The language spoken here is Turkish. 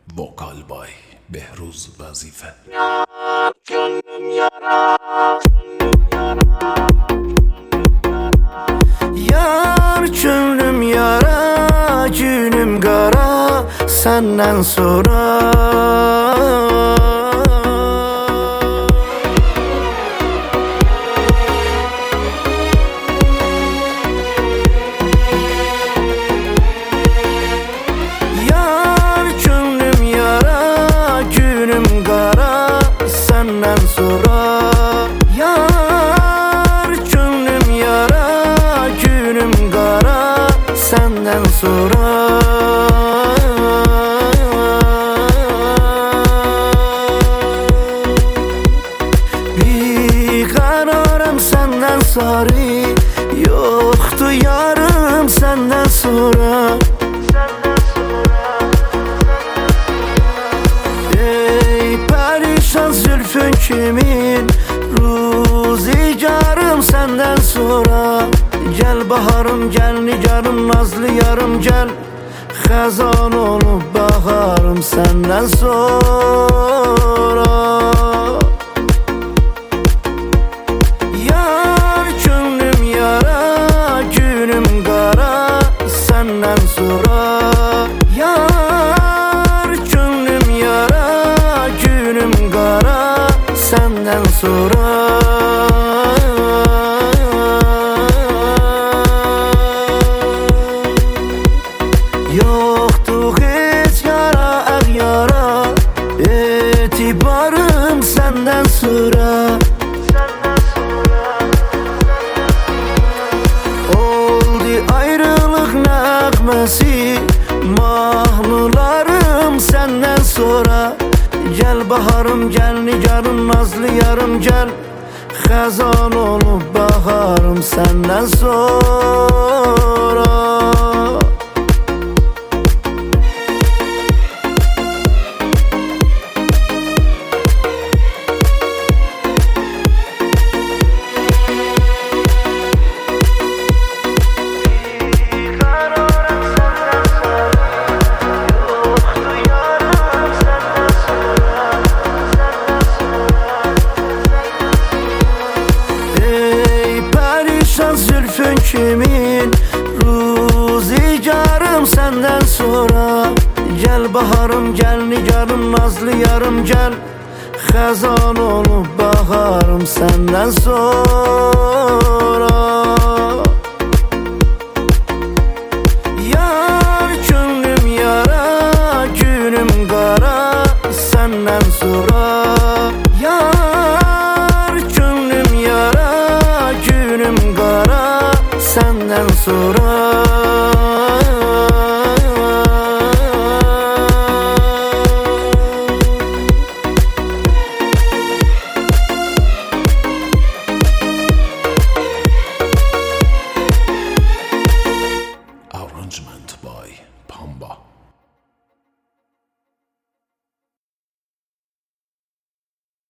Vokal by Behruz Vazife. Yar gönlüm yara, gönlüm yara. Yar gönlüm yara, günüm qara senden sonra. Yar gönlüm yara, günüm qara senden sonra. Yar gönlüm yara, günüm qara senden sonra. Bir kararım senden sarı, yoktu yarım senden sonra. Ey perişan zülfün kimin, ruzigarım senden sonra. Gel baharım, gel nigarım, nazlı yarım gel, xəzan olup baharım senden sonra. Yar gönlüm yara, günüm qara senden sonra. Yar gönlüm yara, günüm qara senden sonra. Yoktu hiç yara yara, etibarım senden sonra. Oldu ayrılık nəğməsi, mahnılarım senden sonra. Gel baharım, gel nigarım, nazlı yarım gel, xəzan olup baharım senden sonra. Zülfün kimin, ruzigarım senden sonra. Gel baharım, gel nigarım, nazlı yarım gel, xəzan olup baharım senden sonra. Yar gönlüm yara, günüm qara senden sonra. Yar gönlüm yara, günüm qara senden sonra.